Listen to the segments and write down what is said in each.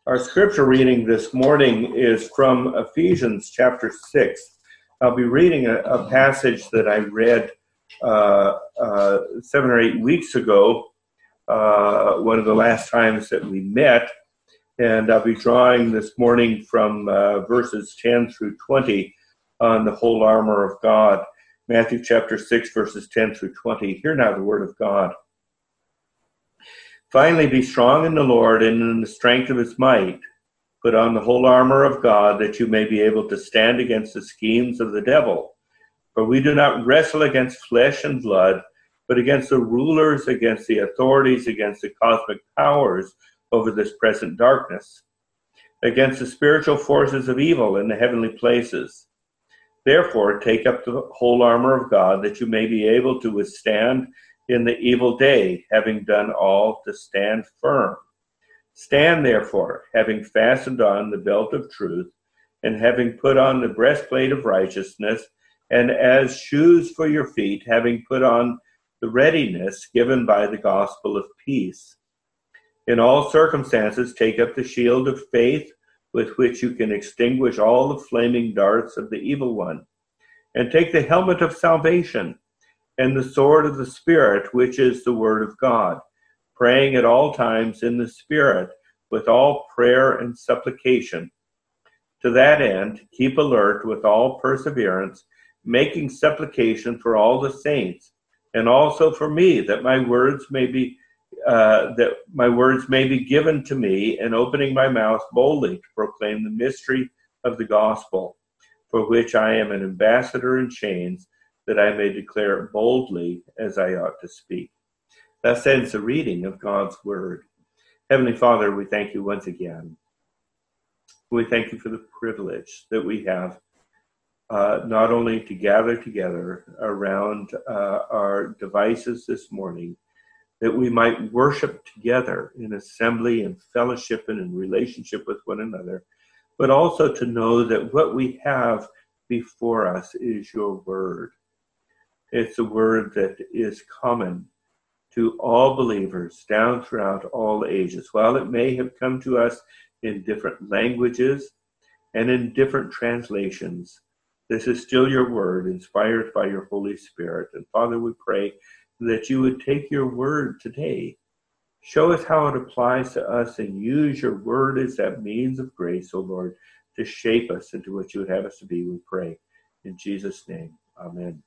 Our scripture reading this morning is from Ephesians chapter 6. I'll be reading a passage that I read 7 or 8 weeks ago, one of the last times that we met, and I'll be drawing this morning from verses 10 through 20 on the whole armor of God. Matthew chapter 6, verses 10 through 20. Hear now the word of God. Finally, be strong in the Lord and in the strength of his might. Put on the whole armor of God, that you may be able to stand against the schemes of the devil. For we do not wrestle against flesh and blood, but against the rulers, against the authorities, against the cosmic powers over this present darkness, against the spiritual forces of evil in the heavenly places. Therefore, take up the whole armor of God, that you may be able to withstand in the evil day, having done all to stand firm. Stand therefore, having fastened on the belt of truth, and having put on the breastplate of righteousness, and as shoes for your feet, having put on the readiness given by the gospel of peace. In all circumstances, take up the shield of faith, with which you can extinguish all the flaming darts of the evil one, and take the helmet of salvation, and the sword of the Spirit, which is the word of God, praying at all times in the Spirit, with all prayer and supplication. To that end, keep alert with all perseverance, making supplication for all the saints, and also for me, that my words may be given to me, and opening my mouth boldly to proclaim the mystery of the gospel, for which I am an ambassador in chains, that I may declare it boldly as I ought to speak. Thus ends the reading of God's word. Heavenly Father, we thank you once again. We thank you for the privilege that we have not only to gather together around our devices this morning, that we might worship together in assembly and fellowship and in relationship with one another, but also to know that what we have before us is your word. It's a word that is common to all believers down throughout all ages. While it may have come to us in different languages and in different translations, this is still your word, inspired by your Holy Spirit. And Father, we pray that you would take your word today, show us how it applies to us, and use your word as that means of grace, O Lord, to shape us into what you would have us to be, we pray. In Jesus' name, amen.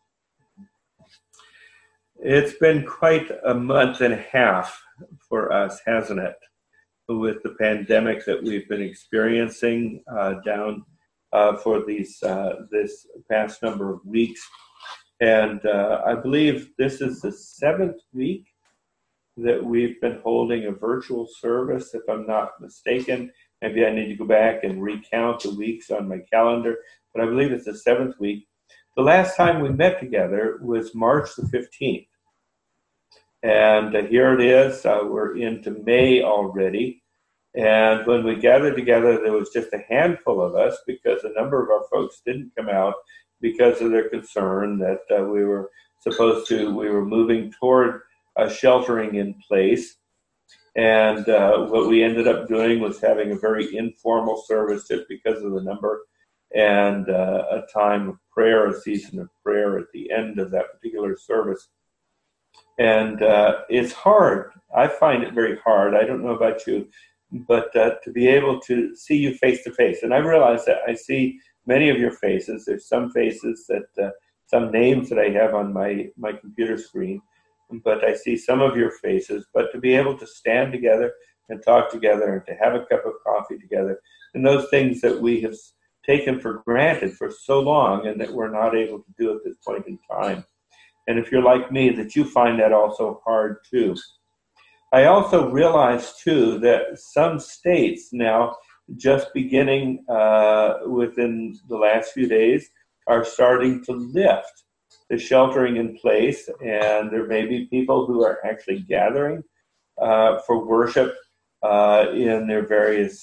It's been quite a month and a half for us, hasn't it, with the pandemic that we've been experiencing down for this past number of weeks. And I believe this is the 7th week that we've been holding a virtual service, if I'm not mistaken. Maybe I need to go back and recount the weeks on my calendar, but I believe it's the 7th week. The last time we met together was March the 15th. And here it is. We're into May already. And when we gathered together, there was just a handful of us because a number of our folks didn't come out because of their concern that we were moving toward sheltering in place. And what we ended up doing was having a very informal service just because of the number, and a time of prayer, a season of prayer at the end of that particular service. And it's hard. I find it very hard. I don't know about you, but to be able to see you face to face. And I realize that I see many of your faces. There's some faces that, some names that I have on my computer screen, but I see some of your faces. But to be able to stand together and talk together and to have a cup of coffee together, and those things that we have taken for granted for so long and that we're not able to do at this point in time. And if you're like me, that you find that also hard too. I also realize too that some states now, just beginning within the last few days, are starting to lift the sheltering in place, and there may be people who are actually gathering for worship in their various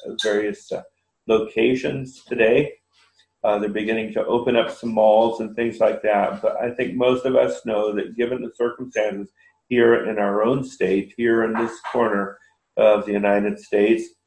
locations today. They're beginning to open up some malls and things like that. But I think most of us know that given the circumstances here in our own state, here in this corner of the United States,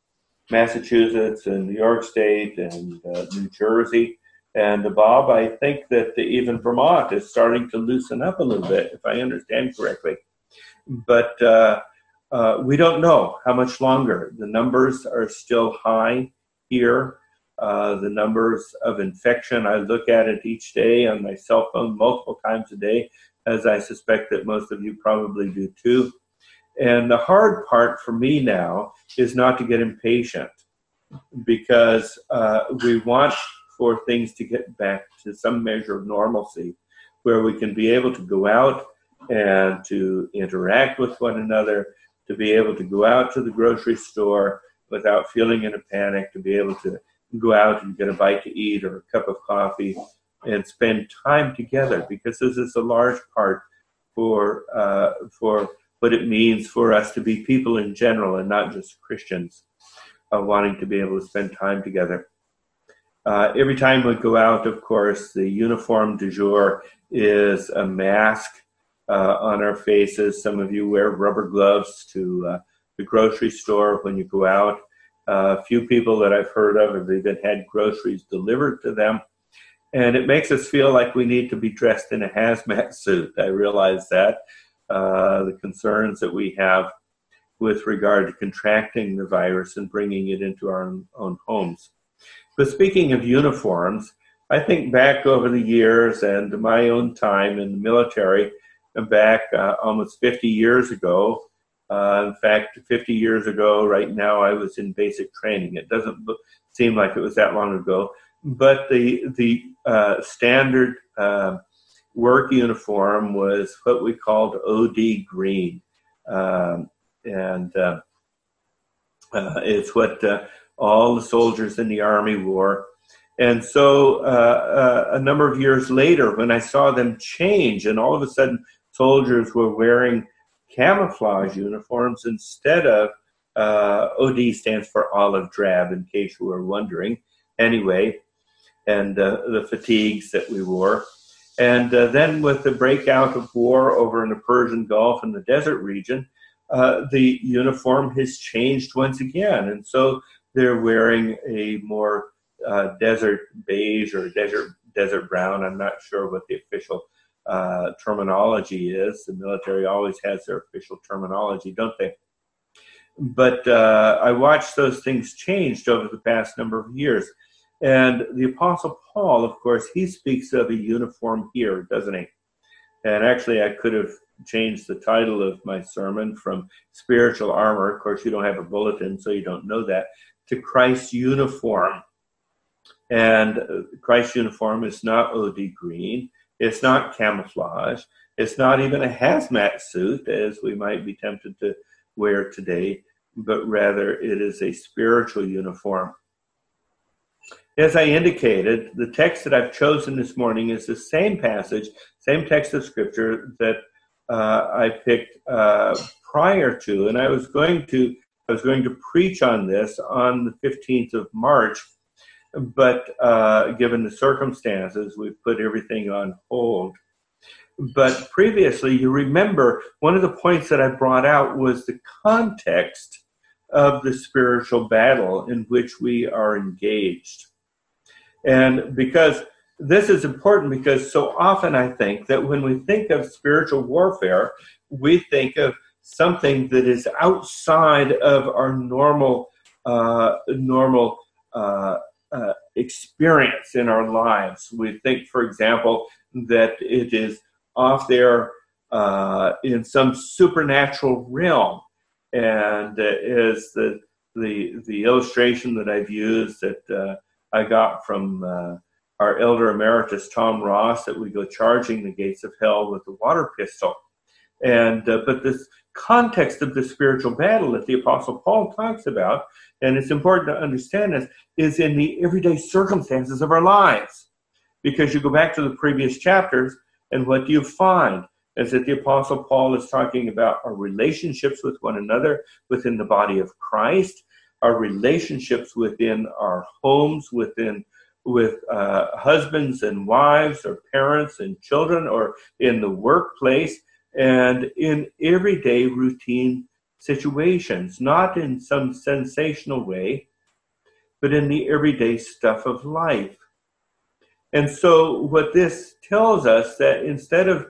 Massachusetts and New York State and New Jersey. And Bob, I think that even Vermont is starting to loosen up a little bit, if I understand correctly. But we don't know how much longer. The numbers are still high here. The numbers of infection, I look at it each day on my cell phone multiple times a day, as I suspect that most of you probably do too. And the hard part for me now is not to get impatient, because we want for things to get back to some measure of normalcy, where we can be able to go out and to interact with one another, to be able to go out to the grocery store without feeling in a panic, to be able to go out and get a bite to eat or a cup of coffee and spend time together, because this is a large part for what it means for us to be people in general and not just Christians, wanting to be able to spend time together. Every time we go out, of course, the uniform du jour is a mask on our faces. Some of you wear rubber gloves to the grocery store when you go out. A few people that I've heard of have even had groceries delivered to them. And it makes us feel like we need to be dressed in a hazmat suit. I realize that. The concerns that we have with regard to contracting the virus and bringing it into our own homes. But speaking of uniforms, I think back over the years and my own time in the military, back almost 50 years ago. In fact, 50 years ago, right now, I was in basic training. It doesn't seem like it was that long ago. But the standard work uniform was what we called OD green. It's what all the soldiers in the Army wore. And so a number of years later, when I saw them change, and all of a sudden soldiers were wearing camouflage uniforms instead of OD stands for olive drab, in case you were wondering. Anyway, and the fatigues that we wore. And then with the breakout of war over in the Persian Gulf and the desert region, the uniform has changed once again. And so they're wearing a more desert beige or desert brown. I'm not sure what the official terminology is. The military always has their official terminology, don't they? But I watched those things changed over the past number of years. And the Apostle Paul, of course, he speaks of a uniform here, doesn't he? And actually, I could have changed the title of my sermon from Spiritual Armor. Of course, you don't have a bulletin, so you don't know that, to Christ's uniform. And Christ's uniform is not OD green. It's not camouflage. It's not even a hazmat suit, as we might be tempted to wear today, but rather it is a spiritual uniform. As I indicated, the text that I've chosen this morning is the same passage, same text of Scripture that I picked prior to, and I was going to preach on this on the 15th of March, but given the circumstances, we've put everything on hold. But previously, you remember, one of the points that I brought out was the context of the spiritual battle in which we are engaged. And because this is important, because so often I think that when we think of spiritual warfare, we think of something that is outside of our normal experience in our lives. We think, for example, that it is off there in some supernatural realm. And is the illustration that I've used that I got from our elder emeritus, Tom Ross, that we go charging the gates of hell with the water pistol. And but this context of the spiritual battle that the Apostle Paul talks about, and it's important to understand this, is in the everyday circumstances of our lives. Because you go back to the previous chapters, and what you find is that the Apostle Paul is talking about our relationships with one another within the body of Christ, our relationships within our homes, with husbands and wives, or parents and children, or in the workplace, and in everyday routine situations, not in some sensational way, but in the everyday stuff of life. And so what this tells us that instead of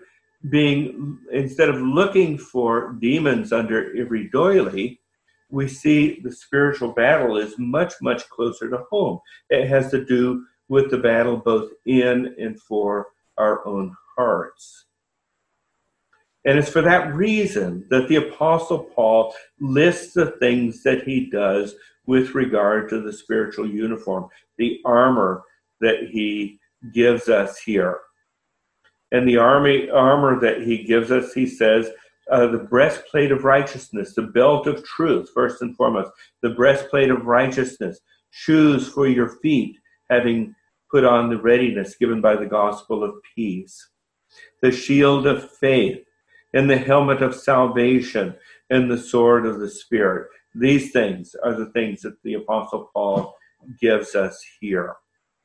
looking for demons under every doily, we see the spiritual battle is much, much closer to home. It has to do with the battle both in and for our own hearts. And it's for that reason that the Apostle Paul lists the things that he does with regard to the spiritual uniform, the armor that he gives us here. And the armor that he gives us, he says, the breastplate of righteousness, the belt of truth, first and foremost, the breastplate of righteousness, shoes for your feet, having put on the readiness given by the gospel of peace, the shield of faith, and the helmet of salvation, and the sword of the Spirit. These things are the things that the Apostle Paul gives us here.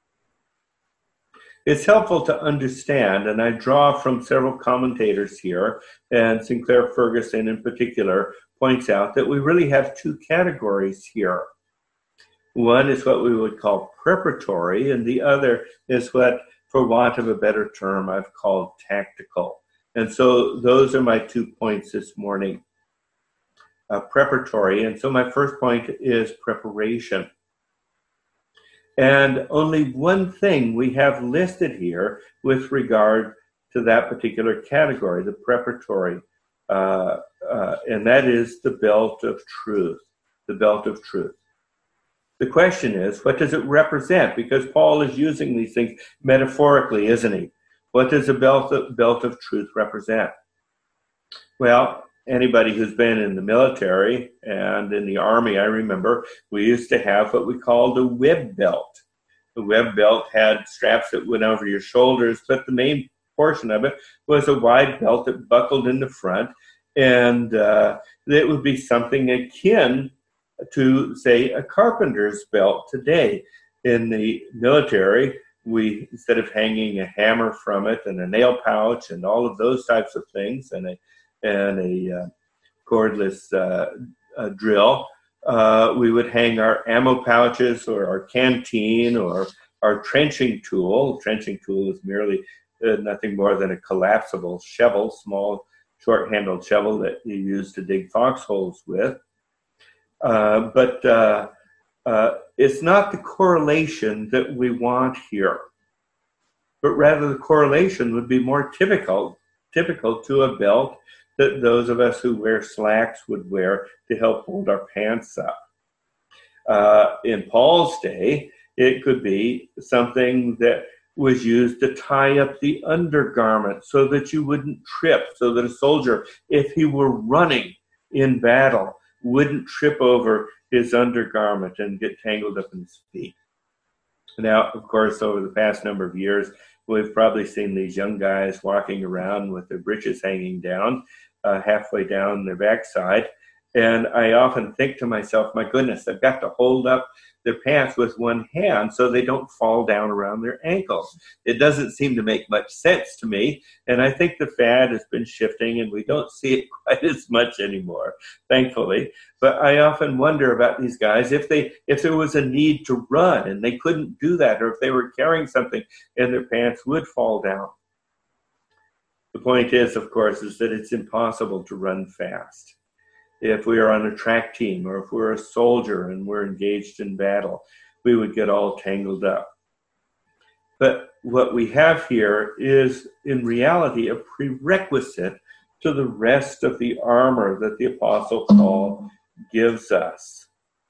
It's helpful to understand, and I draw from several commentators here, and Sinclair Ferguson in particular points out that we really have two categories here. One is what we would call preparatory, and the other is what, for want of a better term, I've called tactical. And so those are my 2 points this morning. Preparatory, and so my first point is preparation. And only one thing we have listed here with regard to that particular category, the preparatory, and that is the belt of truth, the belt of truth. The question is, what does it represent? Because Paul is using these things metaphorically, isn't he? What does the belt of truth represent? Well, anybody who's been in the military and in the Army, I remember, we used to have what we called a web belt. The web belt had straps that went over your shoulders, but the main portion of it was a wide belt that buckled in the front, and it would be something akin to, say, a carpenter's belt today. In the military, we, instead of hanging a hammer from it and a nail pouch and all of those types of things and a cordless drill, we would hang our ammo pouches or our canteen or our trenching tool. Trenching tool is merely nothing more than a collapsible shovel, small short-handled shovel that you use to dig foxholes with. But it's not the correlation that we want here, but rather the correlation would be more typical to a belt that those of us who wear slacks would wear to help hold our pants up. In Paul's day, it could be something that was used to tie up the undergarment so that you wouldn't trip, so that a soldier, if he were running in battle, wouldn't trip over his undergarment and get tangled up in his feet. Now, of course, over the past number of years, we've probably seen these young guys walking around with their breeches hanging down, halfway down their backside. And I often think to myself, my goodness, they've got to hold up their pants with one hand so they don't fall down around their ankles. It doesn't seem to make much sense to me. And I think the fad has been shifting and we don't see it quite as much anymore, thankfully. But I often wonder about these guys, if there was a need to run and they couldn't do that, or if they were carrying something and their pants would fall down. The point is, of course, is that it's impossible to run fast. If we are on a track team or if we're a soldier and we're engaged in battle, we would get all tangled up. But what we have here is, in reality, a prerequisite to the rest of the armor that the Apostle Paul gives us.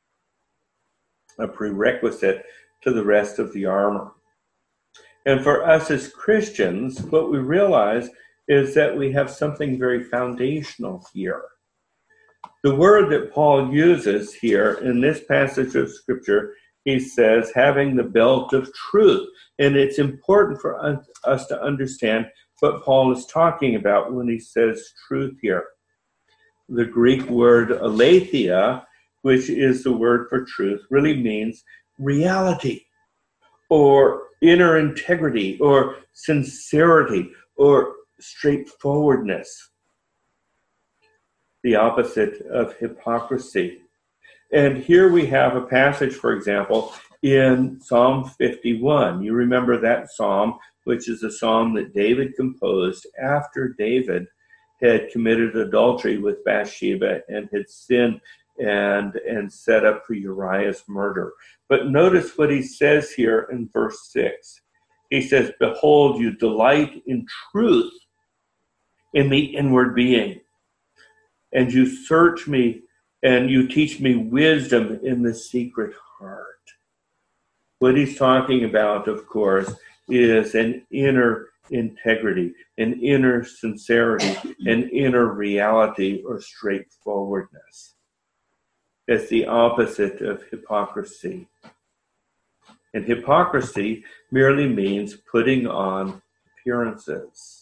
A prerequisite to the rest of the armor. And for us as Christians, what we realize is that we have something very foundational here. The word that Paul uses here in this passage of Scripture, he says, having the belt of truth. And it's important for us to understand what Paul is talking about when he says truth here. The Greek word aletheia, which is the word for truth, really means reality or inner integrity or sincerity or straightforwardness. The opposite of hypocrisy. And here we have a passage, for example, in Psalm 51. You remember that psalm, which is a psalm that David composed after David had committed adultery with Bathsheba and had sinned and set up for Uriah's murder. But notice what he says here in verse 6. He says, "Behold, you delight in truth in the inward being, and you search me and you teach me wisdom in the secret heart." What he's talking about, of course, is an inner integrity, an inner sincerity, an inner reality or straightforwardness. It's the opposite of hypocrisy. And hypocrisy merely means putting on appearances.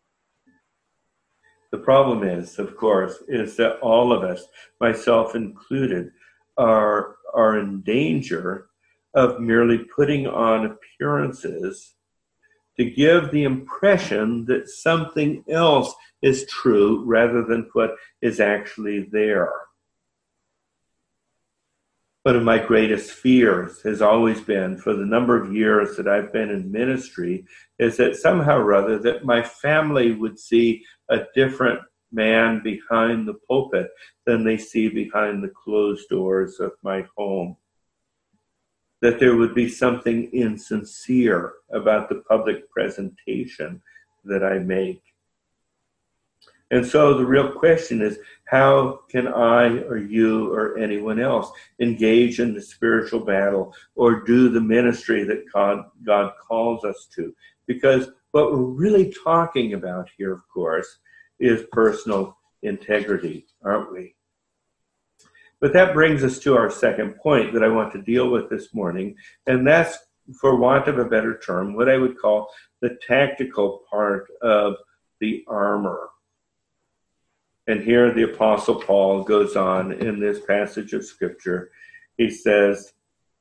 The problem is, of course, is that all of us, myself included, are in danger of merely putting on appearances to give the impression that something else is true rather than what is actually there. One of my greatest fears has always been, for the number of years that I've been in ministry, is that somehow or other that my family would see a different man behind the pulpit than they see behind the closed doors of my home. That there would be something insincere about the public presentation that I make. And so the real question is, how can I or you or anyone else engage in the spiritual battle or do the ministry that God calls us to? Because what we're really talking about here, of course, is personal integrity, aren't we? But that brings us to our second point that I want to deal with this morning, and that's, for want of a better term, what I would call the tactical part of the armor. And here the Apostle Paul goes on in this passage of Scripture. He says,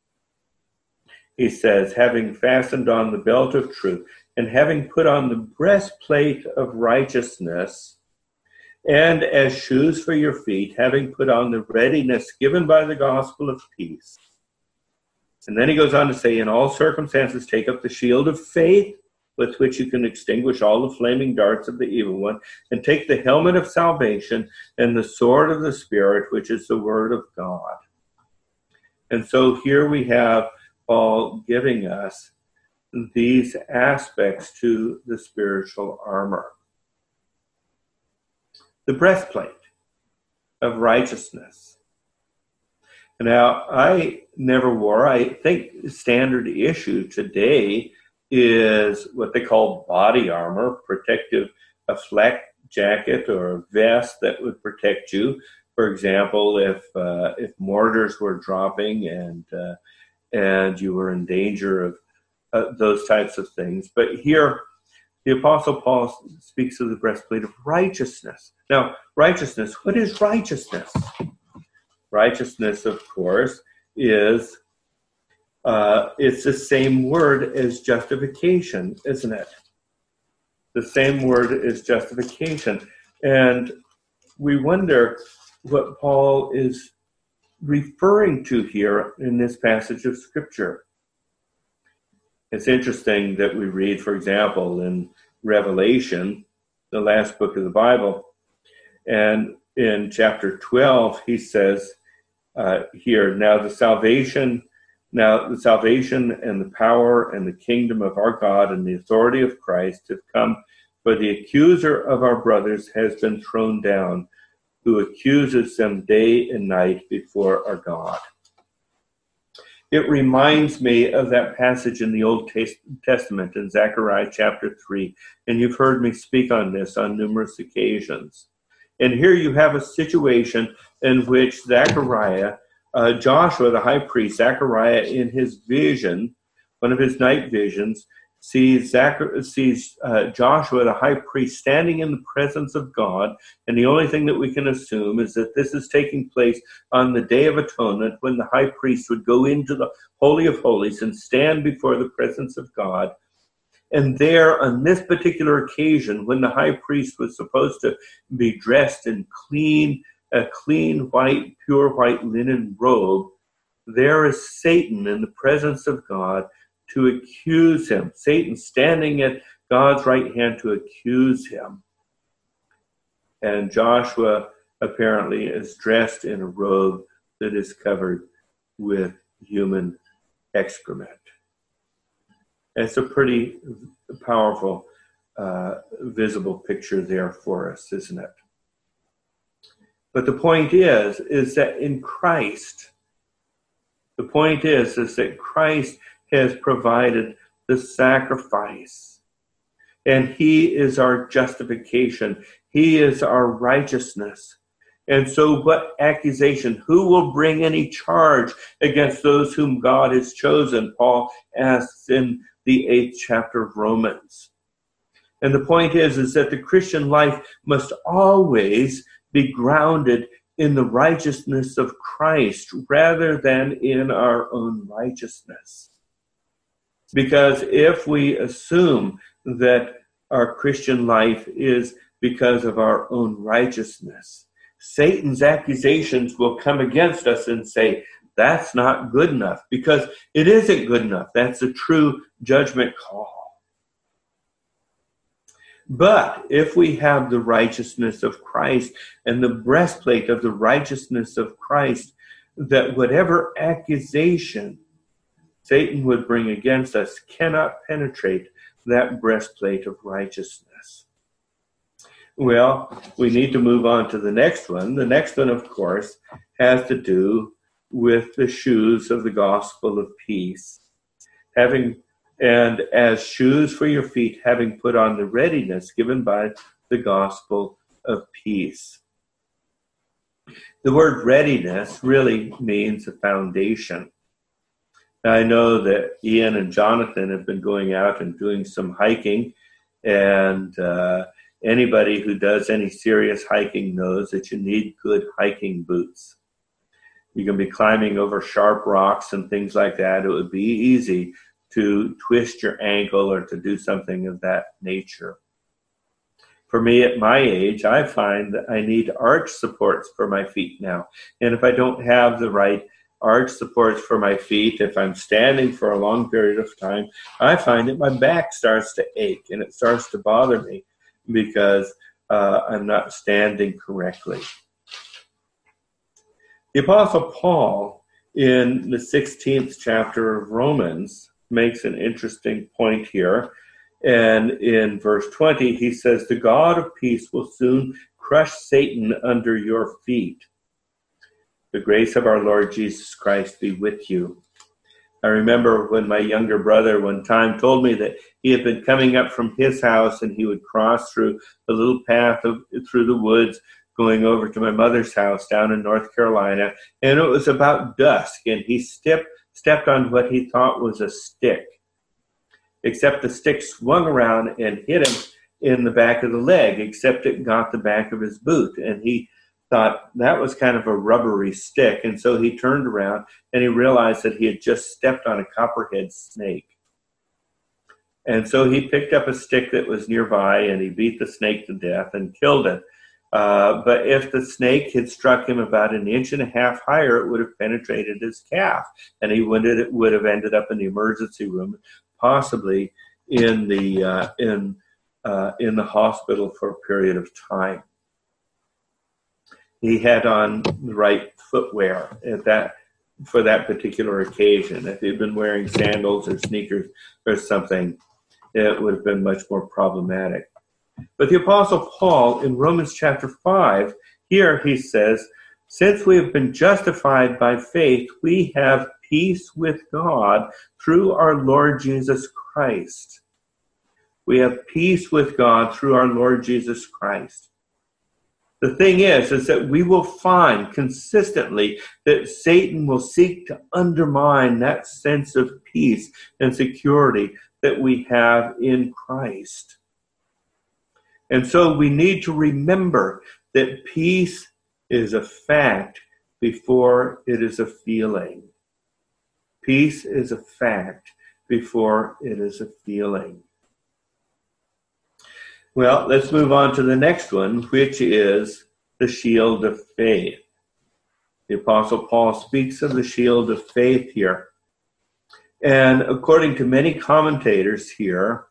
having fastened on the belt of truth, and having put on the breastplate of righteousness, and as shoes for your feet, having put on the readiness given by the gospel of peace. And then he goes on to say, in all circumstances, take up the shield of faith, with which you can extinguish all the flaming darts of the evil one, and take the helmet of salvation and the sword of the Spirit, which is the word of God. And so here we have Paul giving us these aspects to the spiritual armor. The breastplate of righteousness. Now, I never wore, I think the standard issue today is what they call body armor, a flak jacket or a vest that would protect you. For example, if mortars were dropping and you were in danger of those types of things. But here, the Apostle Paul speaks of the breastplate of righteousness. Now, righteousness, what is righteousness? Righteousness, of course, is it's the same word as justification, isn't it? The same word as justification. And we wonder what Paul is referring to here in this passage of Scripture. It's interesting that we read, for example, in Revelation, the last book of the Bible, and in chapter 12, he says here, now the salvation and the power and the kingdom of our God and the authority of Christ have come, for the accuser of our brothers has been thrown down, who accuses them day and night before our God. It reminds me of that passage in the Old Testament in Zechariah chapter 3, and you've heard me speak on this on numerous occasions. And here you have a situation in which Zechariah, Joshua, the high priest, Zechariah, in his vision, one of his night visions, sees Joshua, the high priest, standing in the presence of God. And the only thing that we can assume is that this is taking place on the Day of Atonement, when the high priest would go into the Holy of Holies and stand before the presence of God. And there, on this particular occasion, when the high priest was supposed to be dressed in a clean white, pure white linen robe, there is Satan in the presence of God to accuse him. Satan standing at God's right hand to accuse him. And Joshua apparently is dressed in a robe that is covered with human excrement. It's a pretty powerful, visible picture there for us, isn't it? But the point is that in Christ, that Christ has provided the sacrifice, and he is our justification. He is our righteousness. And so what accusation? Who will bring any charge against those whom God has chosen? Paul asks in the 8th chapter of Romans. And the point is that the Christian life must always be grounded in the righteousness of Christ rather than in our own righteousness. Because if we assume that our Christian life is because of our own righteousness, Satan's accusations will come against us and say, that's not good enough, because it isn't good enough. That's a true judgment call. But if we have the righteousness of Christ and the breastplate of the righteousness of Christ, that whatever accusation Satan would bring against us cannot penetrate that breastplate of righteousness. Well, we need to move on to the next one. The next one, of course, has to do with the shoes of the gospel of peace. And as shoes for your feet, having put on the readiness given by the gospel of peace. The word readiness really means a foundation. Now, I know that Ian and Jonathan have been going out and doing some hiking, and anybody who does any serious hiking knows that you need good hiking boots. You can be climbing over sharp rocks and things like that. It would be easy to twist your ankle or to do something of that nature. For me, at my age, I find that I need arch supports for my feet now. And if I don't have the right arch supports for my feet, if I'm standing for a long period of time, I find that my back starts to ache and it starts to bother me because I'm not standing correctly. The Apostle Paul, in the 16th chapter of Romans, makes an interesting point here. And in verse 20, he says, the God of peace will soon crush Satan under your feet. The grace of our Lord Jesus Christ be with you. I remember when my younger brother one time told me that he had been coming up from his house and he would cross through a little path through the woods going over to my mother's house down in North Carolina. And it was about dusk, and he stepped on what he thought was a stick, except the stick swung around and hit him in the back of the leg, except it got the back of his boot. And he thought that was kind of a rubbery stick. And so he turned around and he realized that he had just stepped on a copperhead snake. And so he picked up a stick that was nearby and he beat the snake to death and killed it. But if the snake had struck him about 1.5 inches higher, it would have penetrated his calf, and he would have ended up in the emergency room, possibly in the hospital for a period of time. He had on the right footwear for that particular occasion. If he'd been wearing sandals or sneakers or something, it would have been much more problematic. But the Apostle Paul in Romans chapter 5, here he says, since we have been justified by faith, we have peace with God through our Lord Jesus Christ. We have peace with God through our Lord Jesus Christ. The thing is that we will find consistently that Satan will seek to undermine that sense of peace and security that we have in Christ. And so we need to remember that peace is a fact before it is a feeling. Peace is a fact before it is a feeling. Well, let's move on to the next one, which is the shield of faith. The Apostle Paul speaks of the shield of faith here. And according to many commentators here,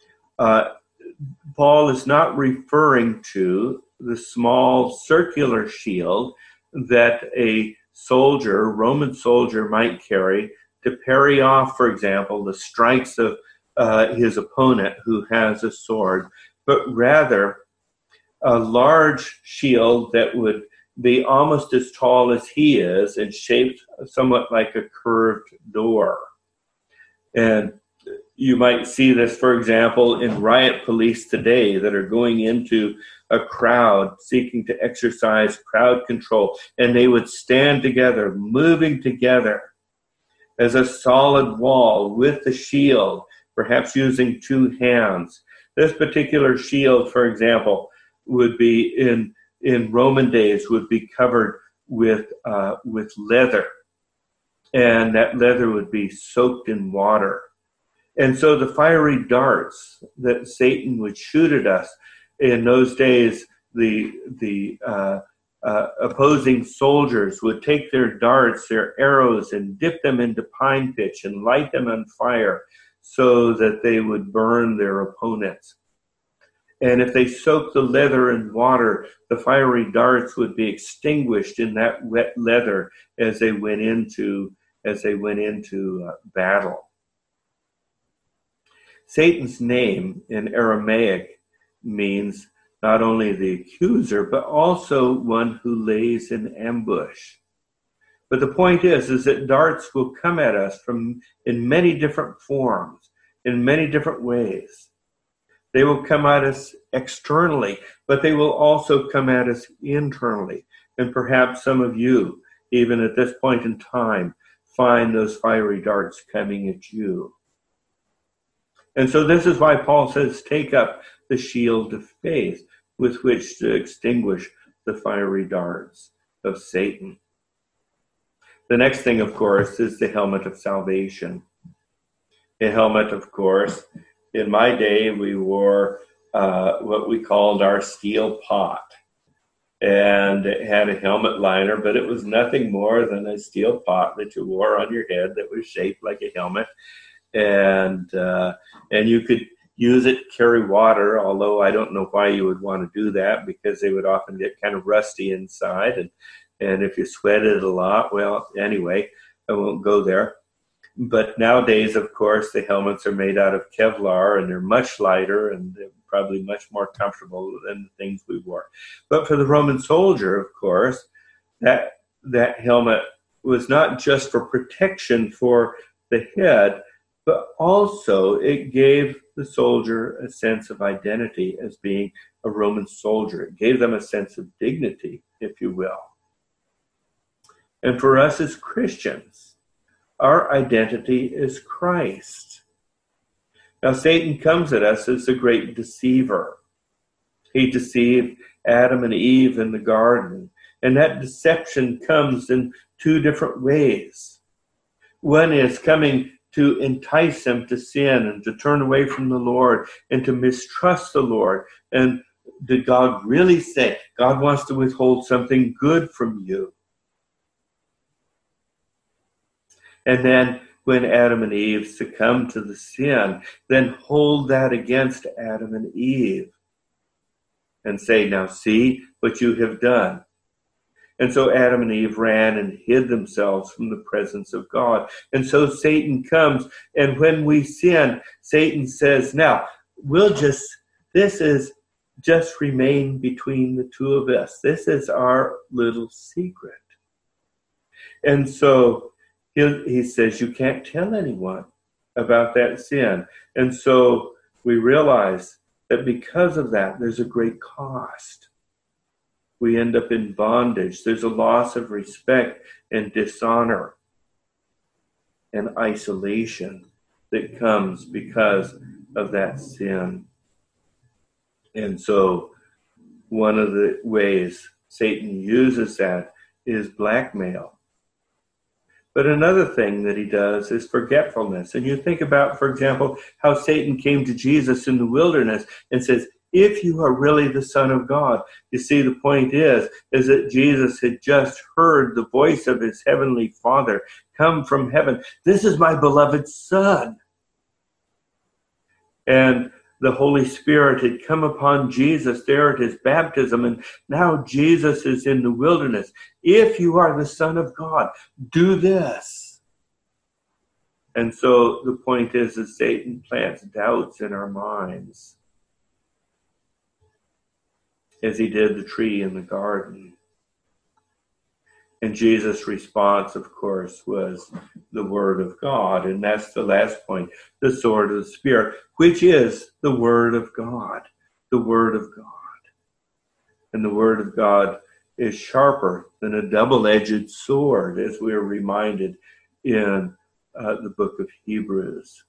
Paul is not referring to the small circular shield that a soldier, Roman soldier, might carry to parry off, for example, the strikes of his opponent who has a sword, but rather a large shield that would be almost as tall as he is and shaped somewhat like a curved door. And you might see this, for example, in riot police today that are going into a crowd seeking to exercise crowd control, and they would stand together, moving together as a solid wall with the shield, perhaps using two hands. This particular shield, for example, would be in Roman days would be covered with leather, and that leather would be soaked in water. And so the fiery darts that Satan would shoot at us in those days, the opposing soldiers would take their darts, their arrows, and dip them into pine pitch and light them on fire so that they would burn their opponents. And if they soaked the leather in water, the fiery darts would be extinguished in that wet leather as they went into battle. Satan's name in Aramaic means not only the accuser, but also one who lays in ambush. But the point is that darts will come at us in many different forms, in many different ways. They will come at us externally, but they will also come at us internally. And perhaps some of you, even at this point in time, find those fiery darts coming at you. And so this is why Paul says, take up the shield of faith with which to extinguish the fiery darts of Satan. The next thing, of course, is the helmet of salvation. A helmet, of course, in my day, we wore what we called our steel pot. And it had a helmet liner, but it was nothing more than a steel pot that you wore on your head that was shaped like a helmet. And you could use it to carry water, although I don't know why you would want to do that, because they would often get kind of rusty inside. And if you sweated a lot, well, anyway, I won't go there. But nowadays, of course, the helmets are made out of Kevlar, and they're much lighter, and they're probably much more comfortable than the things we wore. But for the Roman soldier, of course, that helmet was not just for protection for the head, but also it gave the soldier a sense of identity as being a Roman soldier. It gave them a sense of dignity, if you will. And for us as Christians, our identity is Christ. Now, Satan comes at us as a great deceiver. He deceived Adam and Eve in the garden, and that deception comes in two different ways. One is coming to entice them to sin and to turn away from the Lord and to mistrust the Lord. And did God really say God wants to withhold something good from you? And then when Adam and Eve succumb to the sin, then hold that against Adam and Eve and say, now see what you have done. And so Adam and Eve ran and hid themselves from the presence of God. And so Satan comes, and when we sin, Satan says, now, this is just remain between the two of us. This is our little secret. And so he says, you can't tell anyone about that sin. And so we realize that because of that, there's a great cost. We end up in bondage. There's a loss of respect and dishonor and isolation that comes because of that sin. And so one of the ways Satan uses that is blackmail. But another thing that he does is forgetfulness. And you think about, for example, how Satan came to Jesus in the wilderness and says, if you are really the Son of God. You see, the point is that Jesus had just heard the voice of his heavenly Father come from heaven. This is my beloved Son. And the Holy Spirit had come upon Jesus there at his baptism, and now Jesus is in the wilderness. If you are the Son of God, do this. And so the point is that Satan plants doubts in our minds, as he did the tree in the garden. And Jesus' response, of course, was the Word of God. And that's the last point, the sword of the Spirit, which is the Word of God. The Word of God. And the Word of God is sharper than a double-edged sword, as we are reminded in the book of Hebrews.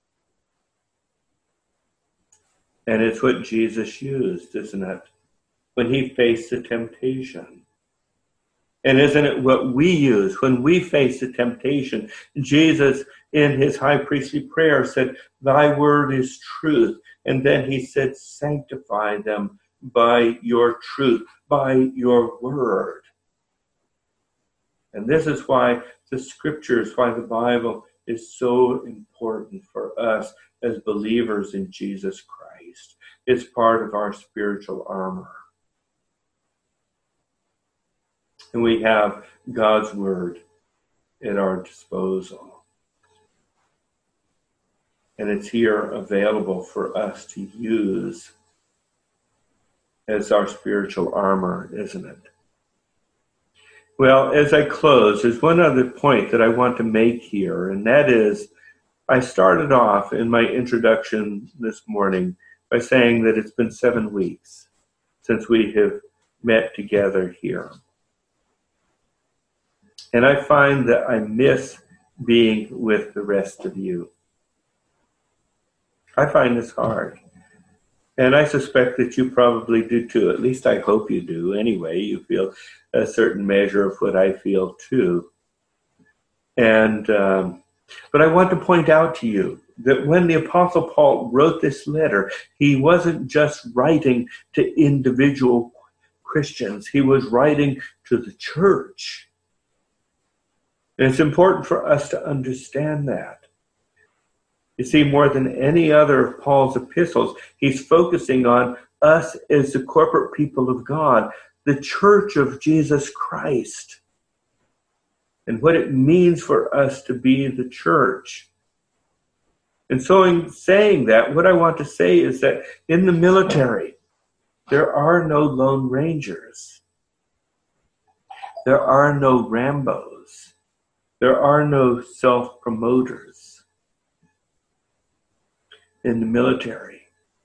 And it's what Jesus used, isn't it? When he faced the temptation. And isn't it what we use when we face the temptation? Jesus, in his high priestly prayer, said, "Thy word is truth." And then he said, "Sanctify them by your truth, by your word." And this is why the scriptures, why the Bible is so important for us as believers in Jesus Christ. It's part of our spiritual armor. And we have God's word at our disposal. And it's here available for us to use as our spiritual armor, isn't it? Well, as I close, there's one other point that I want to make here, and that is, I started off in my introduction this morning by saying that it's been 7 weeks since we have met together here. And I find that I miss being with the rest of you. I find this hard. And I suspect that you probably do too. At least I hope you do. Anyway, you feel a certain measure of what I feel too. And but I want to point out to you that when the Apostle Paul wrote this letter, he wasn't just writing to individual Christians. He was writing to the church. And it's important for us to understand that. You see, more than any other of Paul's epistles, he's focusing on us as the corporate people of God, the church of Jesus Christ, and what it means for us to be the church. And so in saying that, what I want to say is that in the military, there are no Lone Rangers. There are no Rambos. There are no self-promoters in the military.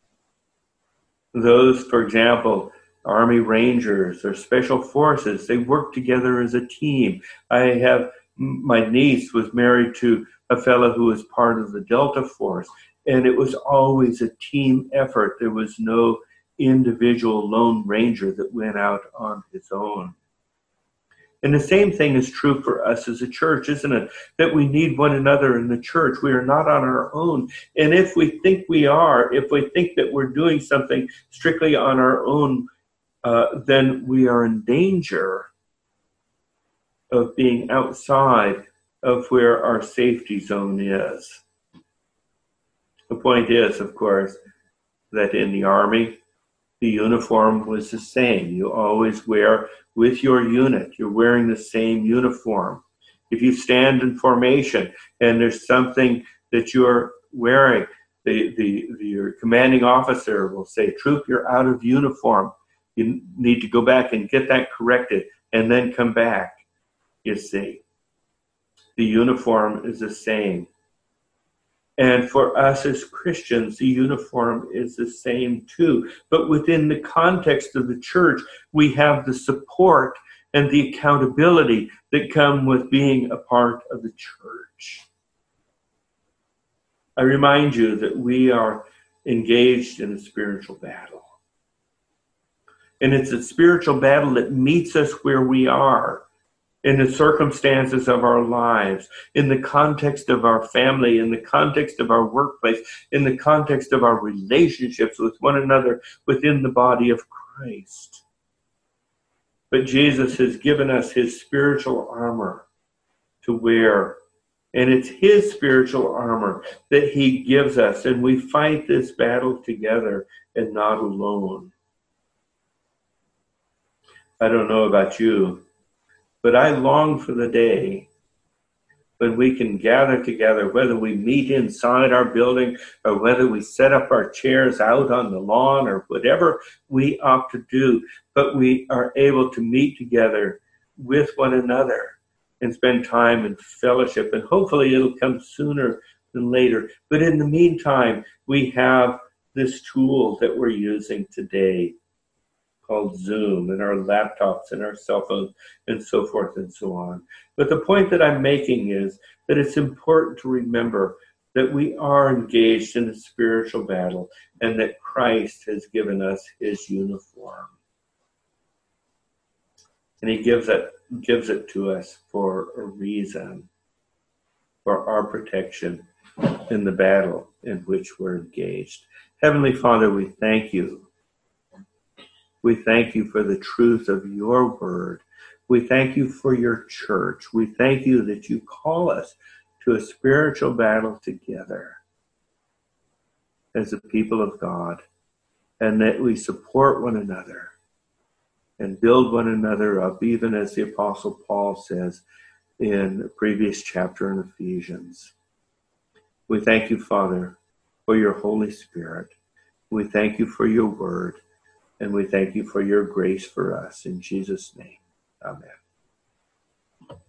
Those, for example, Army Rangers or Special Forces, they work together as a team. My niece was married to a fellow who was part of the Delta Force, and it was always a team effort. There was no individual Lone Ranger that went out on his own. And the same thing is true for us as a church, isn't it? That we need one another in the church. We are not on our own. And if we think we are, if we think that we're doing something strictly on our own, then we are in danger of being outside of where our safety zone is. The point is, of course, that in the Army, the uniform was the same. You always wear with your unit. You're wearing the same uniform. If you stand in formation and there's something that you're wearing, your commanding officer will say, "Troop, you're out of uniform. You need to go back and get that corrected and then come back." You see, the uniform is the same. And for us as Christians, the uniform is the same too. But within the context of the church, we have the support and the accountability that come with being a part of the church. I remind you that we are engaged in a spiritual battle. And it's a spiritual battle that meets us where we are. in the circumstances of our lives, in the context of our family, in the context of our workplace, in the context of our relationships with one another within the body of Christ. But Jesus has given us his spiritual armor to wear. And it's his spiritual armor that he gives us. And we fight this battle together and not alone. I don't know about you, but I long for the day when we can gather together, whether we meet inside our building or whether we set up our chairs out on the lawn or whatever we opt to do, but we are able to meet together with one another and spend time in fellowship. And hopefully it'll come sooner than later. But in the meantime, we have this tool that we're using today called Zoom, and our laptops and our cell phones and so forth and so on. But the point that I'm making is that it's important to remember that we are engaged in a spiritual battle and that Christ has given us his uniform. And he gives it to us for a reason, for our protection in the battle in which we're engaged. Heavenly Father, we thank you. We thank you for the truth of your word. We thank you for your church. We thank you that you call us to a spiritual battle together as a people of God, and that we support one another and build one another up, even as the Apostle Paul says in the previous chapter in Ephesians. We thank you, Father, for your Holy Spirit. We thank you for your word. And we thank you for your grace for us. In Jesus' name, amen.